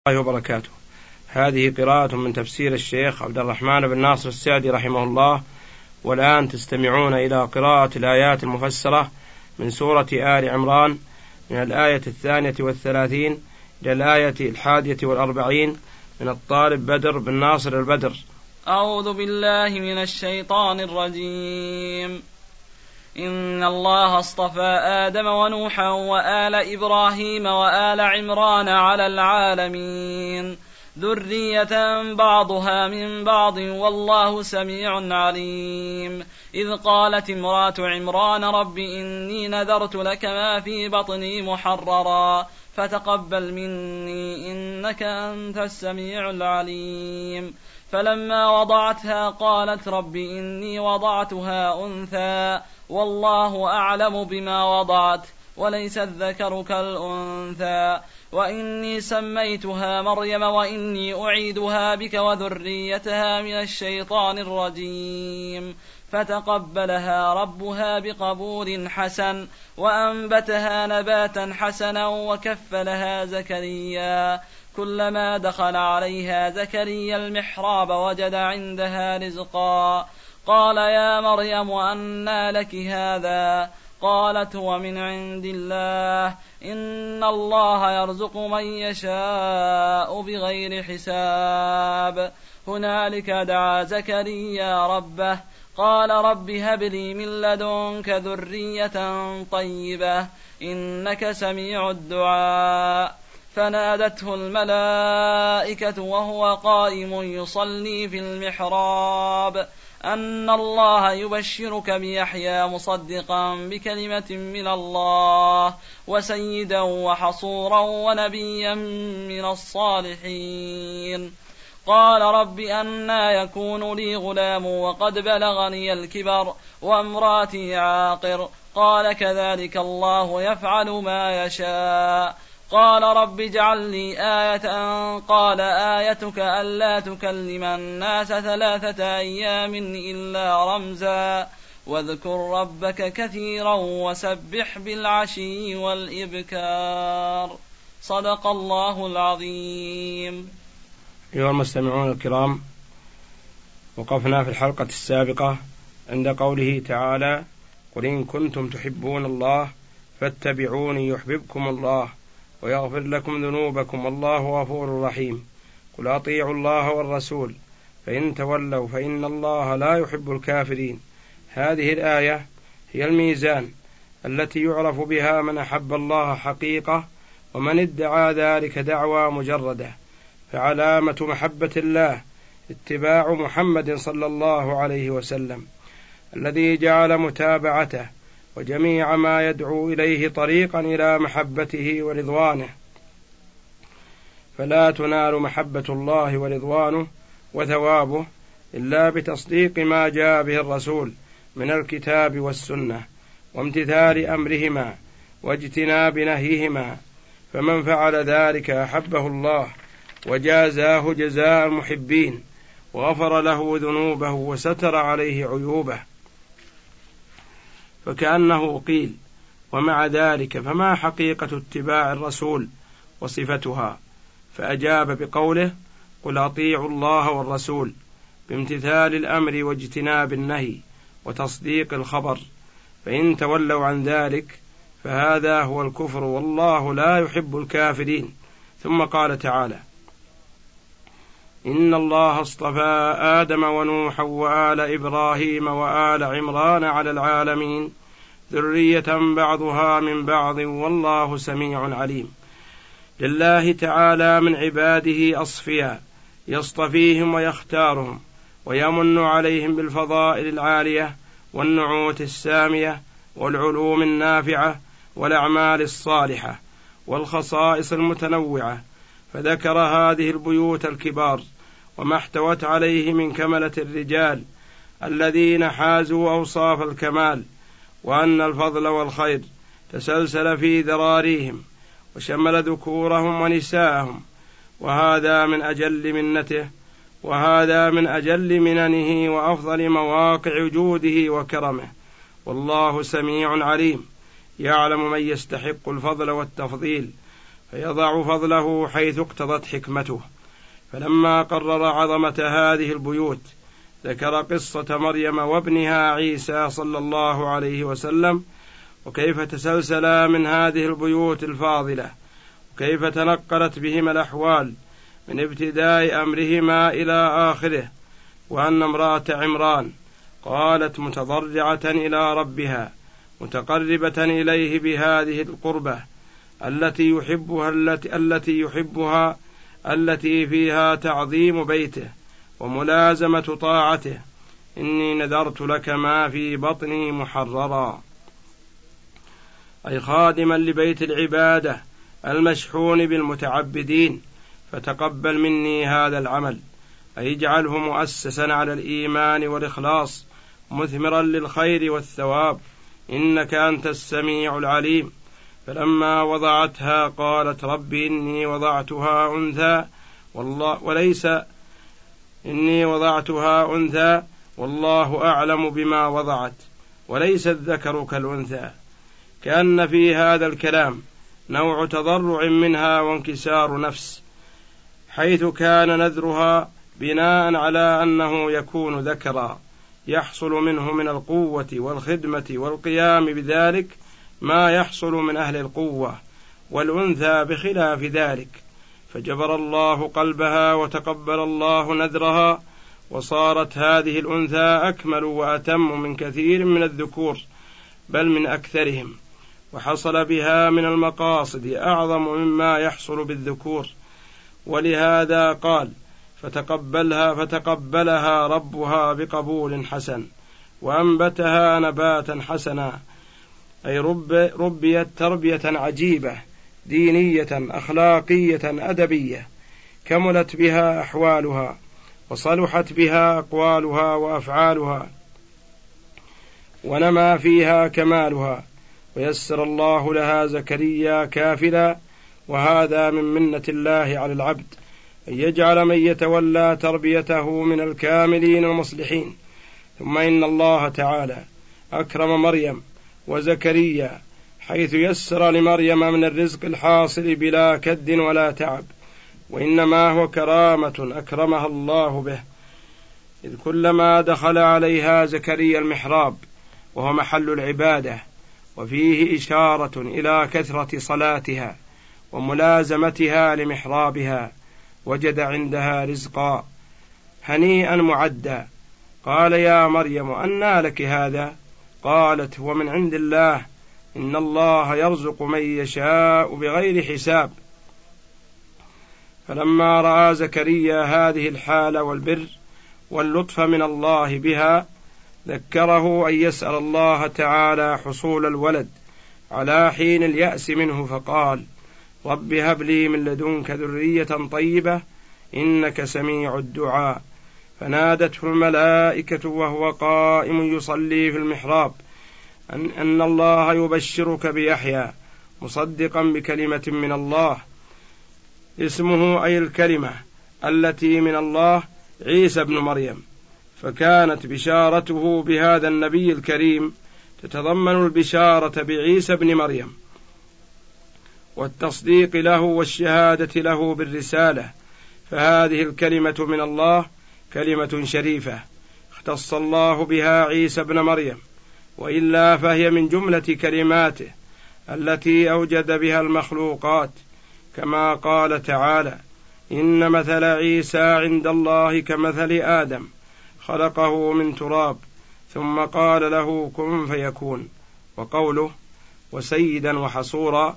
الله وبركاته. هذه قراءة من تفسير الشيخ عبد الرحمن بن ناصر السعدي رحمه الله. والآن تستمعون إلى قراءة الآيات المفسرة من سورة آل عمران من الآية 32 إلى الآية 41 من الطالب بدر بن ناصر البدر. أعوذ بالله من الشيطان الرجيم. إن الله اصطفى آدم ونوحا وآل إبراهيم وآل عمران على العالمين ذرية بعضها من بعض والله سميع عليم. إذ قالت امرأة عمران رب إني نذرت لك ما في بطني محررا فتقبل مني إنك أنت السميع العليم. فلما وضعتها قالت رب إني وضعتها أنثى والله أعلم بما وضعت وليس الذكر كالأنثى وإني سميتها مريم وإني أعيدها بك وذريتها من الشيطان الرجيم. فتقبلها ربها بقبول حسن وأنبتها نباتا حسنا وكفلها زكريا. كلما دخل عليها زكريا المحراب وجد عندها رزقا قال يا مريم أنى لك هذا؟ قالت هو من عند الله إن الله يرزق من يشاء بغير حساب. هنالك دعا زكريا ربه قال رب هب لي من لدنك ذرية طيبة إنك سميع الدعاء. فنادته الملائكة وهو قائم يصلي في المحراب أن الله يبشرك بيحيى مصدقا بكلمة من الله وسيدا وحصورا ونبيا من الصالحين. قال رب أنى يكون لي غلام وقد بلغني الكبر وامرأتي عاقر قال كذلك الله يفعل ما يشاء. قال رب اجعل لي آية قال آيتك ألا تكلم الناس 3 أيام إلا رمزا واذكر ربك كثيرا وسبح بالعشي والإبكار. صدق الله العظيم. أيها المستمعون الكرام، وقفنا في الحلقة السابقة عند قوله تعالى قل إن كنتم تحبون الله فاتبعوني يحببكم الله ويغفر لكم ذنوبكم والله غفور رحيم. قل أطيعوا الله والرسول فإن تولوا فإن الله لا يحب الكافرين. هذه الآية هي الميزان التي يعرف بها من أحب الله حقيقة ومن ادعى ذلك دعوى مجردة. فعلامة محبة الله اتباع محمد صلى الله عليه وسلم الذي جعل متابعته وجميع ما يدعو إليه طريقا إلى محبته ورضوانه. فلا تنال محبة الله ورضوانه وثوابه إلا بتصديق ما جاء به الرسول من الكتاب والسنة وامتثال أمرهما واجتناب نهيهما. فمن فعل ذلك أحبه الله وجازاه جزاء المحبين وغفر له ذنوبه وستر عليه عيوبه. فكأنه قيل ومع ذلك فما حقيقة اتباع الرسول وصفتها؟ فأجاب بقوله قل أطيعوا الله والرسول بامتثال الأمر واجتناب النهي وتصديق الخبر. فإن تولوا عن ذلك فهذا هو الكفر والله لا يحب الكافرين. ثم قال تعالى إن الله اصطفى آدم ونوحا وآل إبراهيم وآل عمران على العالمين ذرية بعضها من بعض والله سميع عليم. لله تعالى من عباده أصفياء يصطفيهم ويختارهم ويمن عليهم بالفضائل العالية والنعوت السامية والعلوم النافعة والأعمال الصالحة والخصائص المتنوعة. فذكر هذه البيوت الكبار وما احتوت عليه من كملة الرجال الذين حازوا أوصاف الكمال، وأن الفضل والخير تسلسل في ذراريهم وشمل ذكورهم ونساءهم. وهذا من أجل منته وهذا من أجل مننه وأفضل مواقع جوده وكرمه. والله سميع عليم يعلم من يستحق الفضل والتفضيل فيضع فضله حيث اقتضت حكمته. فلما قرر عظمة هذه البيوت ذكر قصة مريم وابنها عيسى صلى الله عليه وسلم، وكيف تسلسلا من هذه البيوت الفاضلة، وكيف تنقلت بهما الأحوال من ابتداء أمرهما إلى آخره. وأن امرأة عمران قالت متضرعة إلى ربها متقربة إليه بهذه القربة التي يحبها التي فيها تعظيم بيته وملازمة طاعته: إني نذرت لك ما في بطني محررا، أي خادما لبيت العبادة المشحون بالمتعبدين، فتقبل مني هذا العمل، أي اجعله مؤسسا على الإيمان والإخلاص مثمرا للخير والثواب، إنك أنت السميع العليم. فلما وضعتها قالت: رب إني وضعتها أنثى والله أعلم بما وضعت وليس الذكر كالأنثى. كأن في هذا الكلام نوع تضرع منها وانكسار نفس، حيث كان نذرها بناء على أنه يكون ذكرا يحصل منه من القوة والخدمة والقيام بذلك ما يحصل من أهل القوة، والأنثى بخلاف ذلك، فجبر الله قلبها وتقبل الله نذرها، وصارت هذه الأنثى أكمل وأتم من كثير من الذكور، بل من أكثرهم، وحصل بها من المقاصد أعظم مما يحصل بالذكور. ولهذا قال: فتقبلها ربها بقبول حسن وأنبتها نباتا حسنا، أي ربيت تربية عجيبة دينية أخلاقية أدبية، كملت بها أحوالها وصلحت بها أقوالها وأفعالها، ونما فيها كمالها، ويسر الله لها زكريا كافلا. وهذا من منة الله على العبد، أن يجعل من يتولى تربيته من الكاملين المصلحين. ثم إن الله تعالى أكرم مريم وزكريا، حيث يسر لمريم من الرزق الحاصل بلا كد ولا تعب، وإنما هو كرامة أكرمها الله به، إذ كلما دخل عليها زكريا المحراب وهو محل العبادة، وفيه إشارة إلى كثرة صلاتها وملازمتها لمحرابها، وجد عندها رزقا هنيئا معدا. قال: يا مريم أنى لك هذا؟ قالت: هو من عند الله، إن الله يرزق من يشاء بغير حساب. فلما رأى زكريا هذه الحالة والبر واللطف من الله بها، ذكره أن يسأل الله تعالى حصول الولد على حين اليأس منه، فقال: رب هب لي من لدنك ذرية طيبة إنك سميع الدعاء. فنادته الملائكة وهو قائم يصلي في المحراب أن الله يبشرك بيحيى مصدقا بكلمة من الله، اسمه أي الكلمة التي من الله عيسى بن مريم. فكانت بشارته بهذا النبي الكريم تتضمن البشارة بعيسى بن مريم والتصديق له والشهادة له بالرسالة. فهذه الكلمة من الله كلمة شريفة اختص الله بها عيسى بن مريم، وإلا فهي من جملة كلماته التي أوجد بها المخلوقات، كما قال تعالى: إن مثل عيسى عند الله كمثل آدم خلقه من تراب ثم قال له كن فيكون. وقوله: وسيدا وحصورا،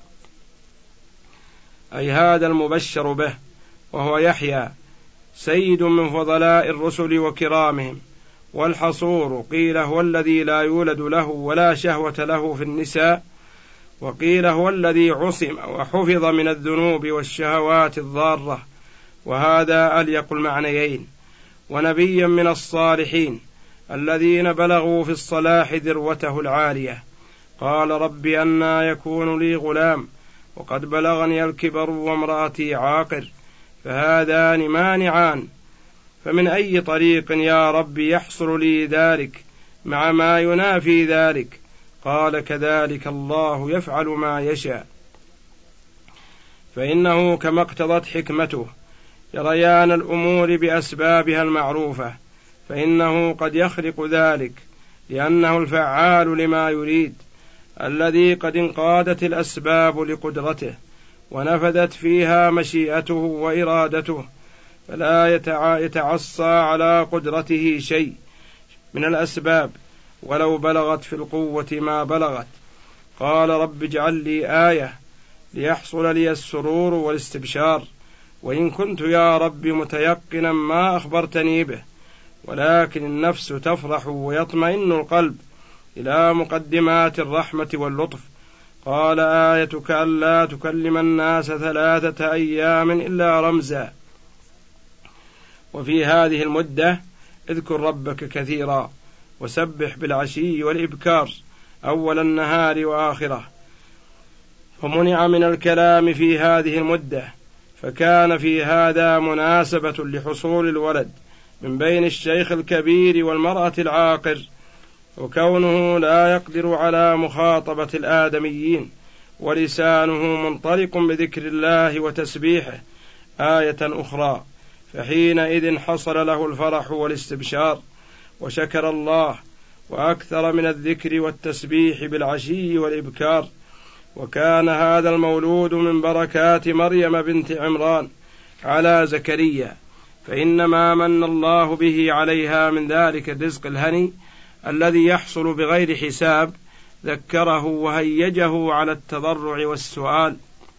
أي هذا المبشر به وهو يحيى سيد من فضلاء الرسل وكرامهم. والحصور قيل هو الذي لا يولد له ولا شهوة له في النساء، وقيل هو الذي عصم وحفظ من الذنوب والشهوات الضارة، وهذا أليق المعنيين. ونبيا من الصالحين الذين بلغوا في الصلاح ذروته العالية. قال: رب أنى يكون لي غلام وقد بلغني الكبر وامرأتي عاقر، فهذان مانعان، فمن أي طريق يا رب يحصل لي ذلك مع ما ينافي ذلك؟ قال: كذلك الله يفعل ما يشاء. فإنه كما اقتضت حكمته جريان الأمور بأسبابها المعروفة، فإنه قد يخلق ذلك لأنه الفعال لما يريد، الذي قد انقادت الأسباب لقدرته ونفذت فيها مشيئته وإرادته، فلا يتعصى على قدرته شيء من الأسباب ولو بلغت في القوة ما بلغت. قال رب اجعل لي آية ليحصل لي السرور والاستبشار، وإن كنت يا رب متيقنا ما أخبرتني به، ولكن النفس تفرح ويطمئن القلب إلى مقدمات الرحمة واللطف. قال آيتك ألا تكلم الناس 3 أيام إلا رمزا. وفي هذه المدة اذكر ربك كثيرا وسبح بالعشي والإبكار أول النهار وآخره. فمنع من الكلام في هذه المدة، فكان في هذا مناسبة لحصول الولد من بين الشيخ الكبير والمرأة العاقر، وكونه لا يقدر على مخاطبة الآدميين ولسانه منطلق بذكر الله وتسبيحه آية أخرى، فحينئذ حصل له الفرح والاستبشار وشكر الله وأكثر من الذكر والتسبيح بالعشي والإبكار. وكان هذا المولود من بركات مريم بنت عمران على زكريا، فإنما من الله به عليها من ذلك الرزق الهني الذي يحصل بغير حساب ذكره وهيجه على التضرع والسؤال.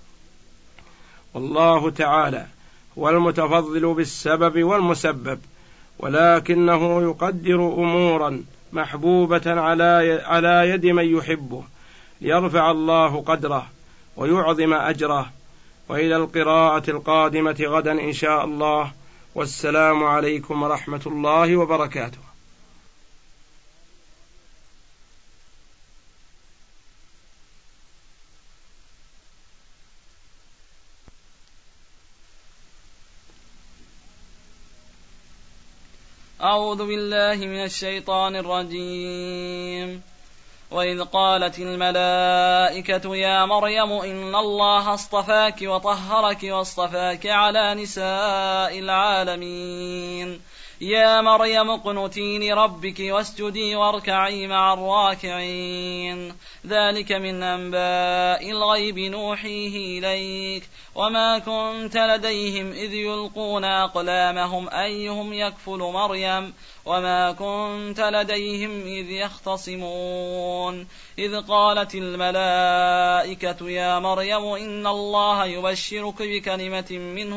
والله تعالى هو المتفضل بالسبب والمسبب، ولكنه يقدر أمورا محبوبة على يد من يحبه ليرفع الله قدره ويعظم أجره. وإلى القراءة القادمة غدا إن شاء الله، والسلام عليكم ورحمة الله وبركاته. أعوذ بالله من الشيطان الرجيم. وإذ قالت الملائكة يا مريم إن الله اصطفاك وطهرك واصطفاك على نساء العالمين، يا مريم اقنتي لربك واسجدي واركعي مع الراكعين، ذلك من أنباء الغيب نوحيه إليك، وما كنت لديهم إذ يلقون أقلامهم أيهم يكفل مريم، وما كنت لديهم إذ يختصمون. إذ قالت الملائكة يا مريم إن الله يبشرك بكلمة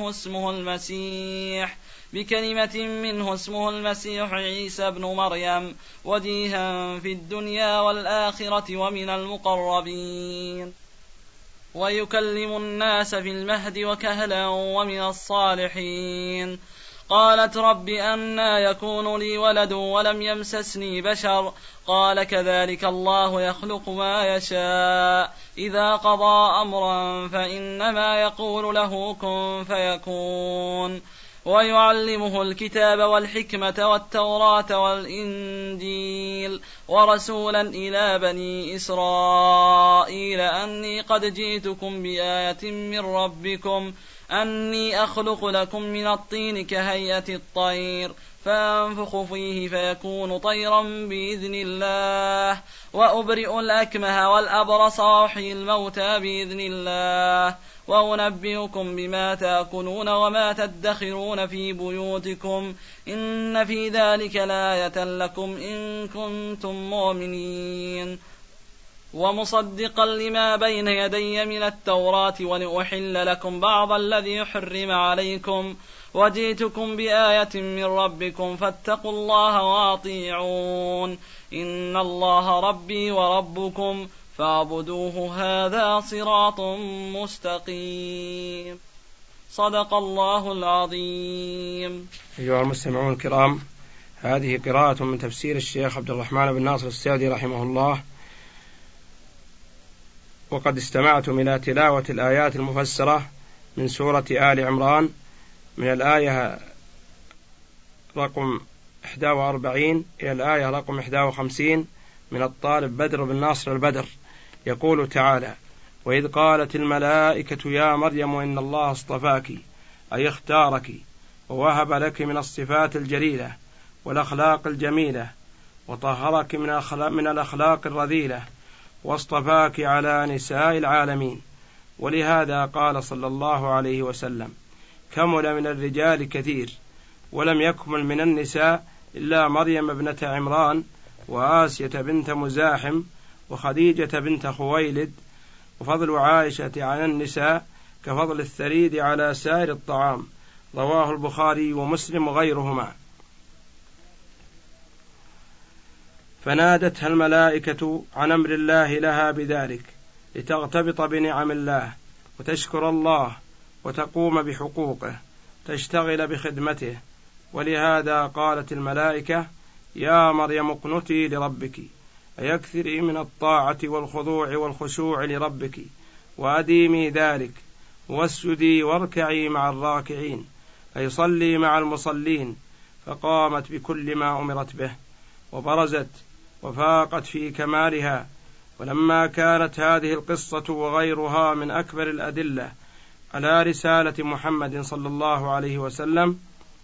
منه اسمه المسيح عيسى بن مريم، وجيها في الدنيا والآخرة ومن المقربين، ويكلم الناس في المهد وكهلا ومن الصالحين. قالت رب أنى يكون لي ولد ولم يمسسني بشر، قال كذلك الله يخلق ما يشاء، إذا قضى أمرا فإنما يقول له كن فيكون. ويعلمه الكتاب والحكمة والتوراة والإنجيل، ورسولا إلى بني إسرائيل أني قد جئتكم بآية من ربكم أني أخلق لكم من الطين كهيئة الطير فأنفخ فيه فيكون طيرا بإذن الله، وأبرئ الأكمه والأبرص وأحيي الموتى بإذن الله، وأنبئكم بما تأكلون وما تدخرون في بيوتكم، إن في ذلك لآية لكم إن كنتم مؤمنين. ومصدقا لما بين يدي من التوراة ولأحل لكم بعض الذي حرم عليكم، وجئتكم بآية من ربكم فاتقوا الله وأطيعون، إن الله ربي وربكم فاعبدوه هذا صراط مستقيم. صدق الله العظيم. أيها المستمعون الكرام، هذه قراءة من تفسير الشيخ عبد الرحمن بن ناصر السعدي رحمه الله، وقد استمعتم إلى تلاوة الآيات المفسرة من سورة آل عمران من الآية رقم 41 إلى الآية رقم 51 من الطالب بدر بن ناصر البدر. يقول تعالى: وإذ قالت الملائكة يا مريم إن الله اصطفاك أي اختارك ووهب لك من الصفات الجليلة والأخلاق الجميلة وطهرك من الأخلاق الرذيلة واصطفاك على نساء العالمين. ولهذا قال صلى الله عليه وسلم كمل من الرجال كثير ولم يكمل من النساء إلا مريم ابنة عمران وآسية بنت مزاحم وخديجة بنت خويلد. وفضل عائشة على النساء كفضل الثريد على سائر الطعام. رواه البخاري ومسلم وغيرهما. فنادتها الملائكة عن أمر الله لها بذلك لتغتبط بنعم الله وتشكر الله وتقوم بحقوقه تشتغل بخدمته. ولهذا قالت الملائكة يا مريم اقنتي لربك أي اكثري من الطاعة والخضوع والخشوع لربك وأديمي ذلك واسجدي واركعي مع الراكعين أي صلي مع المصلين. فقامت بكل ما أمرت به وبرزت وفاقت في كمالها. ولما كانت هذه القصة وغيرها من أكبر الأدلة على رسالة محمد صلى الله عليه وسلم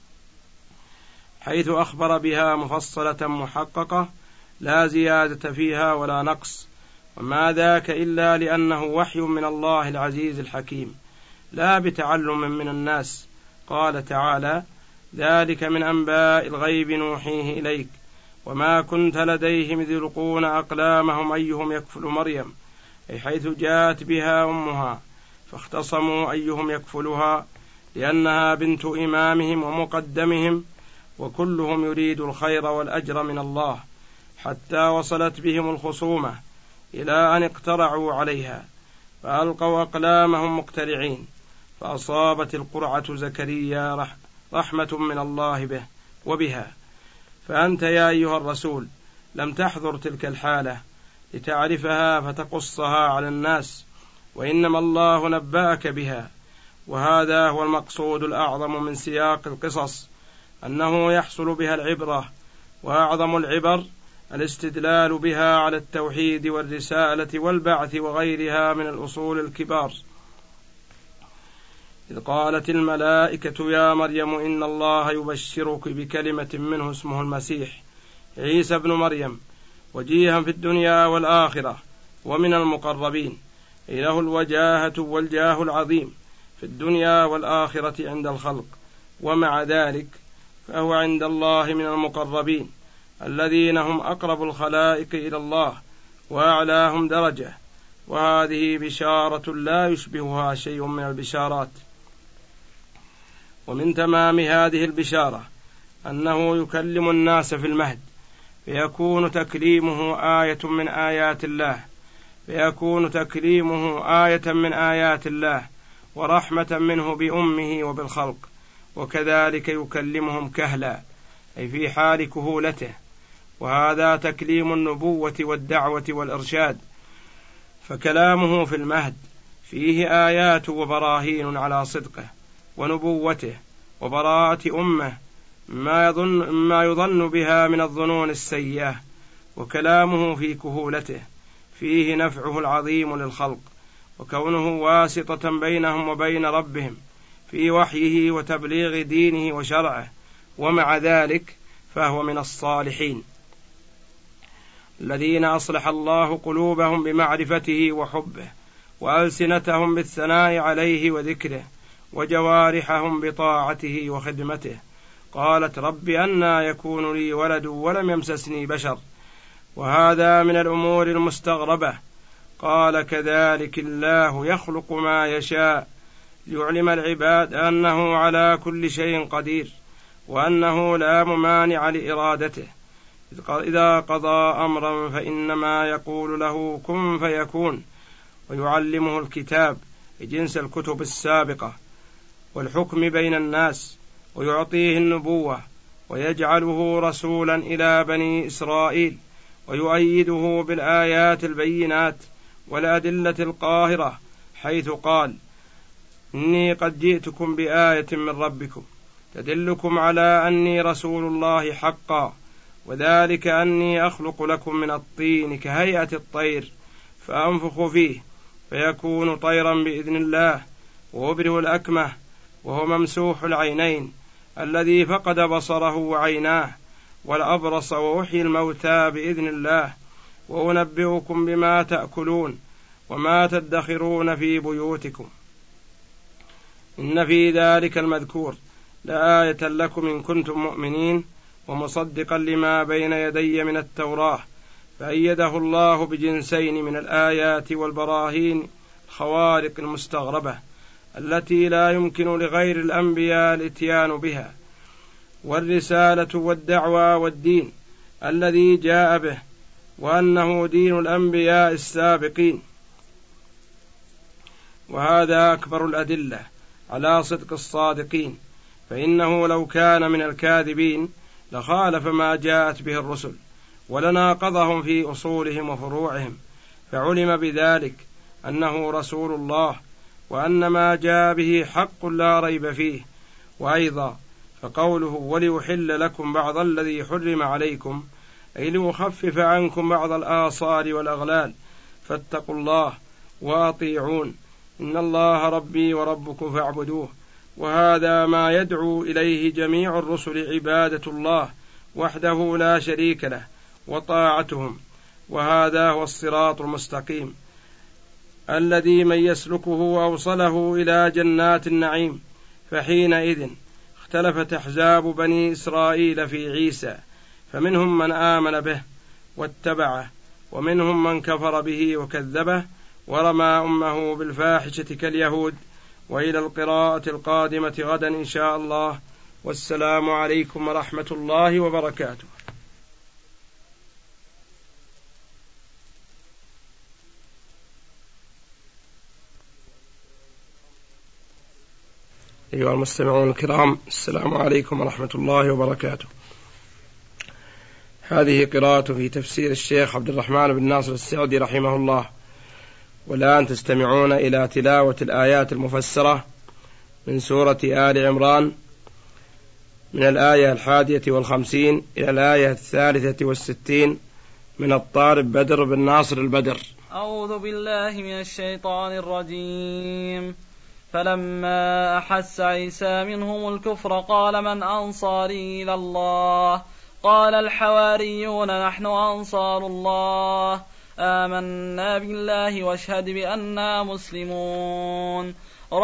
حيث أخبر بها مفصلة محققة لا زيادة فيها ولا نقص، وما ذاك إلا لأنه وحي من الله العزيز الحكيم لا بتعلم من الناس. قال تعالى ذلك من أنباء الغيب نوحيه إليك وما كنت لديهم إذ يلقون أقلامهم أيهم يكفل مريم أي حيث جاءت بها أمها فاختصموا أيهم يكفلها لأنها بنت إمامهم ومقدمهم وكلهم يريد الخير والأجر من الله، حتى وصلت بهم الخصومة إلى أن اقترعوا عليها فألقوا أقلامهم مقترعين فأصابت القرعة زكريا رحمة من الله به وبها. فأنت يا أيها الرسول لم تحضر تلك الحالة لتعرفها فتقصها على الناس، وإنما الله نبأك بها. وهذا هو المقصود الأعظم من سياق القصص، أنه يحصل بها العبرة، وأعظم العبر الاستدلال بها على التوحيد والرسالة والبعث وغيرها من الأصول الكبار. إذ قالت الملائكة يا مريم إن الله يبشرك بكلمة منه اسمه المسيح عيسى ابن مريم وجيها في الدنيا والآخرة ومن المقربين، أي له الوجاهة والجاه العظيم في الدنيا والآخرة عند الخلق، ومع ذلك فهو عند الله من المقربين الذين هم أقرب الخلائق إلى الله وأعلاهم درجة. وهذه بشارة لا يشبهها شيء من البشارات. ومن تمام هذه البشارة أنه يكلم الناس في المهد فيكون تكليمه آية من آيات الله ورحمة منه بأمه وبالخلق. وكذلك يكلمهم كهلا أي في حال كهولته، وهذا تكليم النبوة والدعوة والإرشاد. فكلامه في المهد فيه آيات وبراهين على صدقه ونبوته وبراءة أمه ما يظن بها من الظنون السيئة. وكلامه في كهولته فيه نفعه العظيم للخلق، وكونه واسطة بينهم وبين ربهم في وحيه وتبليغ دينه وشرعه. ومع ذلك فهو من الصالحين الذين أصلح الله قلوبهم بمعرفته وحبه، وألسنتهم بالثناء عليه وذكره، وجوارحهم بطاعته وخدمته. قالت رب أنى يكون لي ولد ولم يمسسني بشر، وهذا من الأمور المستغربة. قال كذلك الله يخلق ما يشاء ليعلم العباد أنه على كل شيء قدير، وأنه لا ممانع لإرادته. إذا قضى أمرا فإنما يقول له كن فيكون. ويعلمه الكتاب جنس الكتب السابقة والحكم بين الناس، ويعطيه النبوة، ويجعله رسولا إلى بني إسرائيل، ويؤيده بالآيات البينات والأدلة القاهرة، حيث قال إني قد جئتكم بآية من ربكم تدلكم على أني رسول الله حقا، وذلك أني أخلق لكم من الطين كهيئة الطير فأنفخ فيه فيكون طيرا بإذن الله، وأبره الأكمه وهو ممسوح العينين الذي فقد بصره وعيناه، والأبرص، وأحيي الموتى بإذن الله، وأنبئكم بما تأكلون وما تدخرون في بيوتكم، إن في ذلك المذكور لآية لكم إن كنتم مؤمنين، ومصدقا لما بين يدي من التوراة. فأيده الله بجنسين من الآيات والبراهين الخوارق المستغربة التي لا يمكن لغير الأنبياء الإتيان بها، والرسالة والدعوة والدين الذي جاء به، وأنه دين الأنبياء السابقين. وهذا أكبر الأدلة على صدق الصادقين، فإنه لو كان من الكاذبين لخالف ما جاءت به الرسل ولناقضهم في أصولهم وفروعهم، فعلم بذلك أنه رسول الله، وأن ما جاء به حق لا ريب فيه. وأيضا فقوله وليحل لكم بعض الذي حرم عليكم، أي ليخفف عنكم بعض الآصار والأغلال، فاتقوا الله وأطيعون، إن الله ربي وربكم فاعبدوه. وهذا ما يدعو إليه جميع الرسل، عبادة الله وحده لا شريك له وطاعتهم، وهذا هو الصراط المستقيم الذي من يسلكه أوصله إلى جنات النعيم. فحينئذ اختلفت أحزاب بني إسرائيل في عيسى، فمنهم من آمن به واتبعه، ومنهم من كفر به وكذبه ورمى أمه بالفاحشة كاليهود. وإلى القراءة القادمة غدا إن شاء الله، والسلام عليكم ورحمة الله وبركاته. أيها المستمعون الكرام، السلام عليكم ورحمة الله وبركاته. هذه قراءة في تفسير الشيخ عبد الرحمن بن ناصر السعدي رحمه الله. والآن تستمعون إلى تلاوة الآيات المفسرة من سورة آل عمران، من الآية 51 إلى الآية 63 من الطالب بدر بن ناصر البدر. أعوذ بالله من الشيطان الرجيم. فلما أحس عيسى منهم الكفر قال من أنصاري إلى الله؟ قال الحواريون نحن أنصار الله، آمنا بالله واشهد بأننا مسلمون.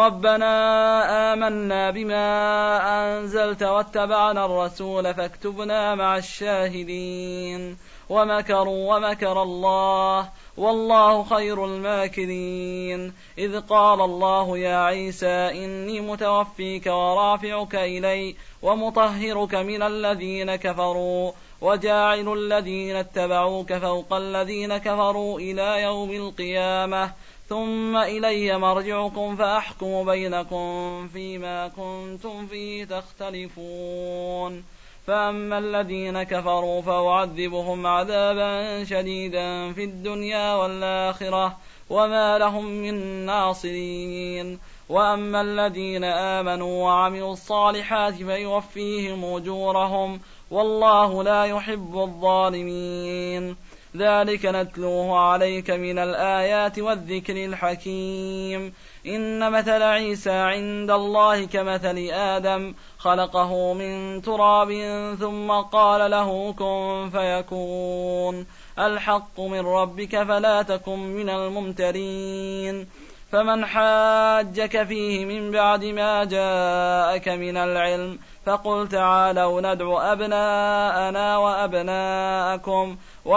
ربنا آمنا بما أنزلت واتبعنا الرسول فاكتبنا مع الشاهدين. ومكروا ومكر الله والله خير الماكرين. إذ قال الله يا عيسى إني متوفيك ورافعك إلي ومطهرك من الذين كفروا وجاعل الذين اتبعوك فوق الذين كفروا إلى يوم القيامة، ثم إلي مرجعكم فأحكم بينكم فيما كنتم فيه تختلفون. فأما الذين كفروا فأعذبهم عذابا شديدا في الدنيا والآخرة وما لهم من ناصرين. وأما الذين آمنوا وعملوا الصالحات فيوفيهم أجورهم والله لا يحب الظالمين. ذلك نتلوه عليك من الآيات والذكر الحكيم. إن مثل عيسى عند الله كمثل آدم، خلقه من تراب ثم قال له كن فيكون. الحق من ربك فلا تكن من الممترين. فمن حاجك فيه من بعد ما جاءك من العلم فقل تعالوا ندعو أبناءنا وأبناءكم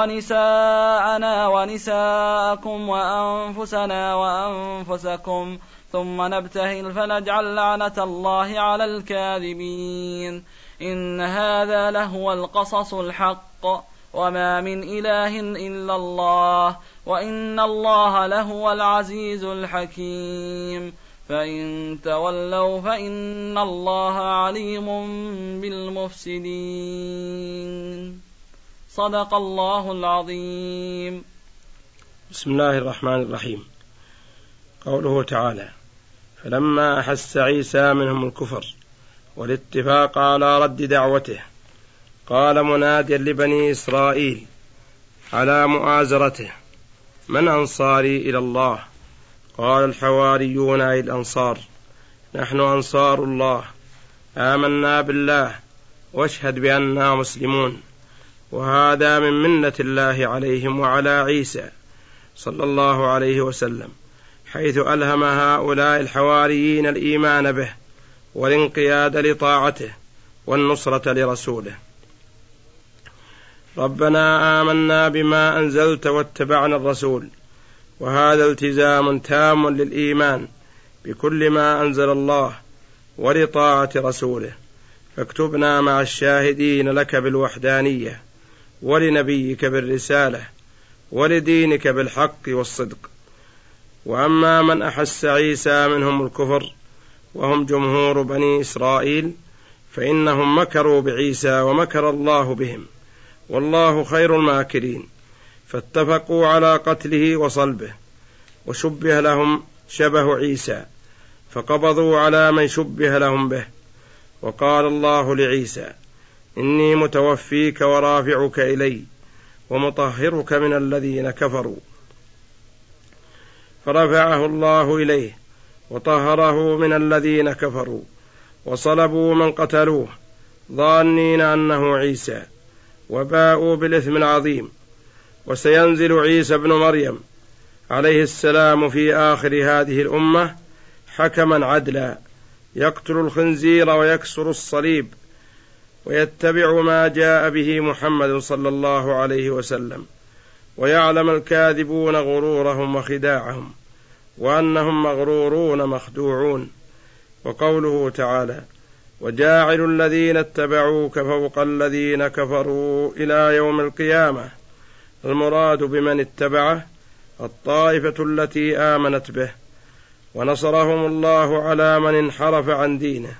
ونساءنا ونساءكم وأنفسنا وأنفسكم ثم نبتهل فنجعل لعنة الله على الكاذبين. إن هذا لهو القصص الحق وما من إله إلا الله وإن الله لهو العزيز الحكيم. فإن تولوا فإن الله عليم بالمفسدين. صدق الله العظيم. بسم الله الرحمن الرحيم. قوله تعالى فلما أحس عيسى منهم الكفر والاتفاق على رد دعوته، قال مناديا لبني إسرائيل على مؤازرته من أنصاري إلى الله؟ قال الحواريون أي الأنصار: نحن أنصار الله، آمنا بالله واشهد بأننا مسلمون. وهذا من منة الله عليهم وعلى عيسى صلى الله عليه وسلم، حيث ألهم هؤلاء الحواريين الإيمان به والانقياد لطاعته والنصرة لرسوله. ربنا آمنا بما أنزلت واتبعنا الرسول، وهذا التزام تام للإيمان بكل ما أنزل الله ولطاعة رسوله، فاكتبنا مع الشاهدين لك بالوحدانية ولنبيك بالرسالة ولدينك بالحق والصدق. وأما من أحس عيسى منهم الكفر وهم جمهور بني إسرائيل فإنهم مكروا بعيسى ومكر الله بهم، والله خير الماكرين، فاتفقوا على قتله وصلبه، وشبه لهم شبه عيسى فقبضوا على من شبه لهم به. وقال الله لعيسى: إني متوفيك ورافعك إلي ومطهرك من الذين كفروا، فرفعه الله إليه وطهره من الذين كفروا، وصلبوا من قتلوه ظانين أنه عيسى، وباءوا بالإثم العظيم. وسينزل عيسى ابن مريم عليه السلام في آخر هذه الأمة حكما عدلا، يقتل الخنزير ويكسر الصليب ويتبع ما جاء به محمد صلى الله عليه وسلم، ويعلم الكاذبون غرورهم وخداعهم، وأنهم مغرورون مخدوعون. وقوله تعالى: وجاعل الذين اتبعوك فوق الذين كفروا إلى يوم القيامة، المراد بمن اتبعه الطائفة التي آمنت به، ونصرهم الله على من انحرف عن دينه.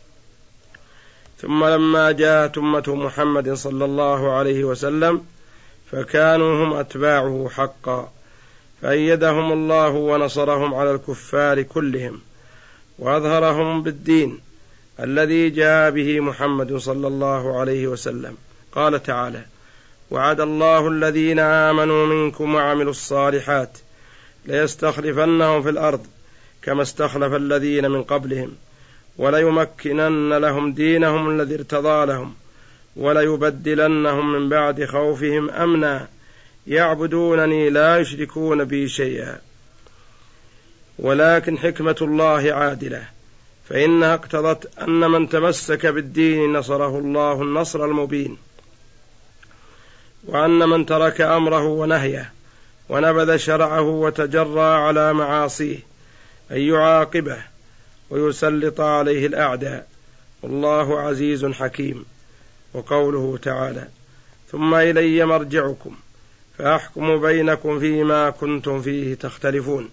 ثم لما جاءت أمة محمد صلى الله عليه وسلم فكانوا هم أتباعه حقا، فأيدهم الله ونصرهم على الكفار كلهم، وأظهرهم بالدين الذي جاء به محمد صلى الله عليه وسلم. قال تعالى: وعد الله الذين آمنوا منكم وعملوا الصالحات ليستخلفنهم في الأرض كما استخلف الذين من قبلهم، وليمكنن لهم دينهم الذي ارتضى لهم، وليبدلنهم من بعد خوفهم أمنا يعبدونني لا يشركون بي شيئا. ولكن حكمة الله عادلة، فإنها اقتضت أن من تمسك بالدين نصره الله النصر المبين، وأن من ترك أمره ونهيه ونبذ شرعه وتجرى على معاصيه أن يعاقبه ويسلط عليه الأعداء، والله عزيز حكيم. وقوله تعالى: ثم إلي مرجعكم فأحكم بينكم فيما كنتم فيه تختلفون.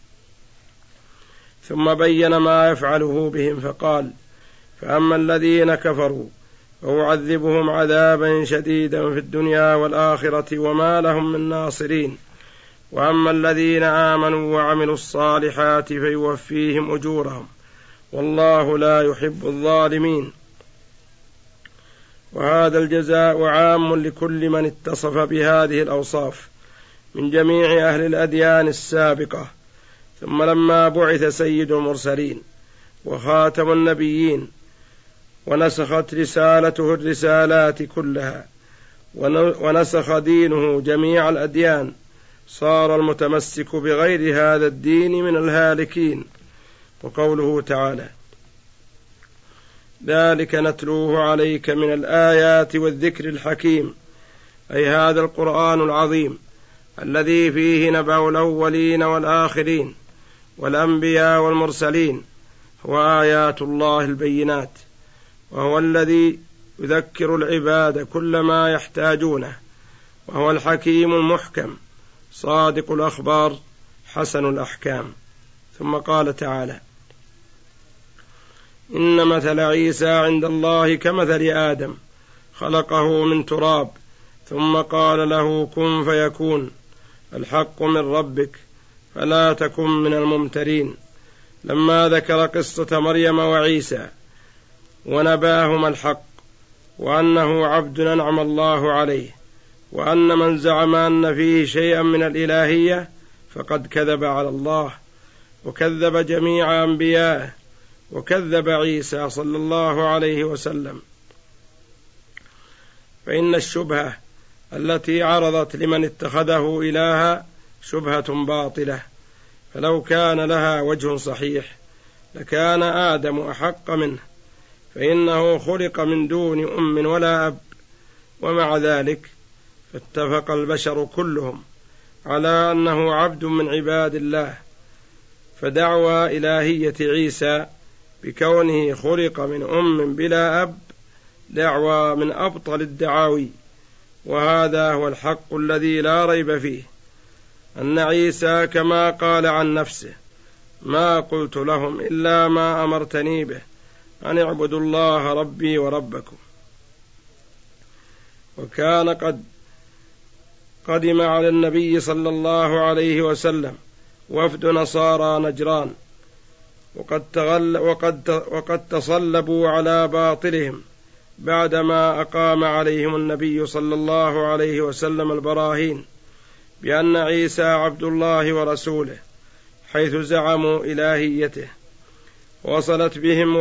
ثم بين ما يفعله بهم فقال: فأما الذين كفروا فأعذبهم عذابا شديدا في الدنيا والآخرة وما لهم من ناصرين، وأما الذين آمنوا وعملوا الصالحات فيوفيهم أجورهم والله لا يحب الظالمين. وهذا الجزاء عام لكل من اتصف بهذه الأوصاف من جميع أهل الأديان السابقة. ثم لما بعث سيد المرسلين وخاتم النبيين ونسخت رسالته الرسالات كلها ونسخ دينه جميع الأديان، صار المتمسك بغير هذا الدين من الهالكين. وقوله تعالى: ذلك نتلوه عليك من الآيات والذكر الحكيم، أي هذا القرآن العظيم الذي فيه نبأ الأولين والآخرين والأنبياء والمرسلين، هو آيات الله البينات، وهو الذي يذكر العباد كل ما يحتاجونه، وهو الحكيم المحكم صادق الأخبار حسن الأحكام. ثم قال تعالى: إن مثل عيسى عند الله كمثل آدم، خلقه من تراب ثم قال له كن فيكون، الحق من ربك فلا تكن من الممترين. لما ذكر قصة مريم وعيسى ونباهما الحق، وأنه عبد أنعم الله عليه، وأن من زعم أن فيه شيئا من الإلهية فقد كذب على الله، وكذب جميع أنبيائه، وكذب عيسى صلى الله عليه وسلم. فإن الشبهة التي عرضت لمن اتخذه إلها شبهة باطلة، فلو كان لها وجه صحيح لكان آدم أحق منه، فإنه خلق من دون أم ولا أب. ومع ذلك فاتفق البشر كلهم على أنه عبد من عباد الله، فدعوى إلهية عيسى بكونه خلق من أم بلا أب دعوى من أبطل الدعاوي. وهذا هو الحق الذي لا ريب فيه، أن عيسى كما قال عن نفسه: ما قلت لهم إلا ما أمرتني به أن اعبدوا الله ربي وربكم. وكان قد قدم على النبي صلى الله عليه وسلم وفد نصارى نجران، وقد تصلبوا على باطلهم بعدما أقام عليهم النبي صلى الله عليه وسلم البراهين بأن عيسى عبد الله ورسوله، حيث زعموا إلهيته. وصلت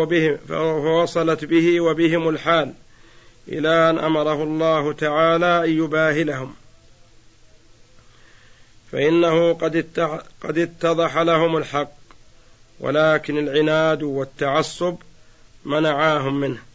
به وبهم الحال إلى أن أمره الله تعالى أن يباهلهم، فإنه قد اتضح لهم الحق، ولكن العناد والتعصب منعاهم منه.